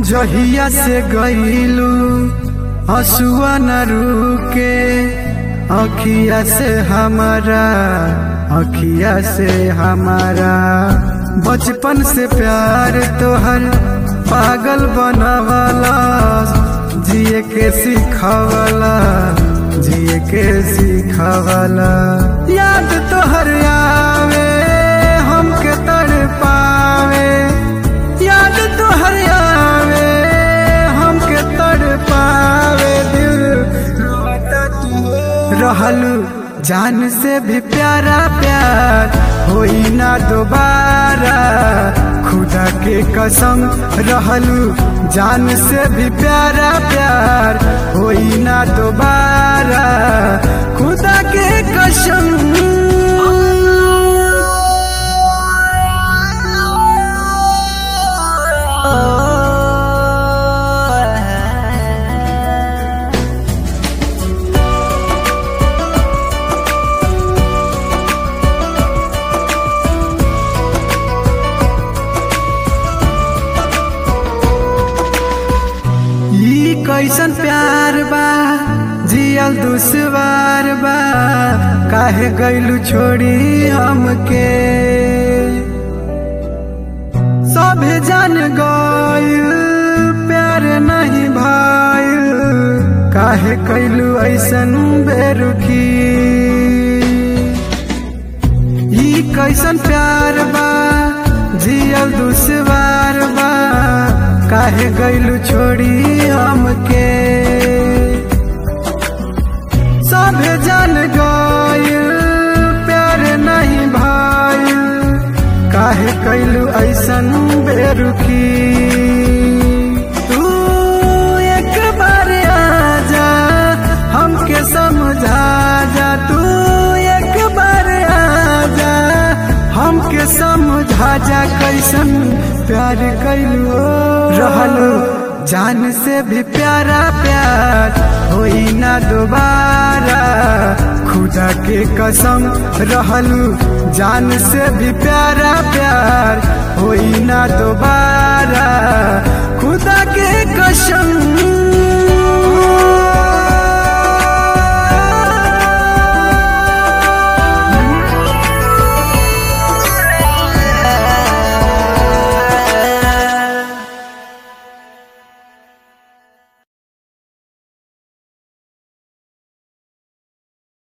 जहिया से गईलू हसुआ न रुके अखिया से हमारा बचपन से प्यार तोहर पागल बनवाला जिए के सिखावला याद तोहर आवे हमके तड़पावे याद तोहर आवे हमके तड़पावे दिल रहलू जान से भी प्यारा प्यार होई ना दोबारा खुदा के कसम रहलू जान से भी प्यारा प्यार होई ना दोबारा खुदा के कसम। कैसन प्यार बा जियल दुश्वार बा काहे गईलू छोड़ी हमके सभे जान गईल प्यार नहीं भइल काहे कैलू ऐसन बेरुखी ई कैसन प्यार बा जियल दुश्वार बा काहे गईलू छोड़ी हमके सभे जान गईल प्यार नहीं भइल काहे कैलू ऐसन बेरुखी तू एक बार आजा हमके समझा जा तू एक बार आजा हमके समझा जा कैसन प्यार कैलू रहलू जान से भी प्यारा प्यार होई ना दोबारा खुदा के कसम रहलू जान से भी प्यारा प्यार होई ना दोबारा खुदा के कसम।